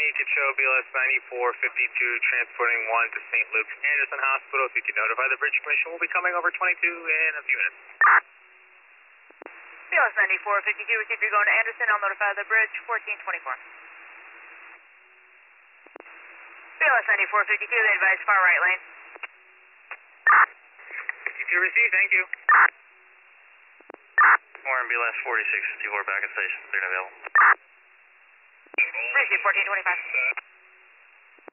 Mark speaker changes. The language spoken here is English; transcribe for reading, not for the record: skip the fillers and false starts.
Speaker 1: could show BLS 9452 transporting 1 to St. Luke's Anderson Hospital. If you could notify the bridge commission, we'll be coming over 22 in a few minutes.
Speaker 2: BLS 9452, if you're going to Anderson, I'll notify the bridge, 1424. BLS 9452, they advise far right lane.
Speaker 1: You received, thank you.
Speaker 3: Warren, BLS 4654 back at station, 3 available.
Speaker 2: Received, 1425.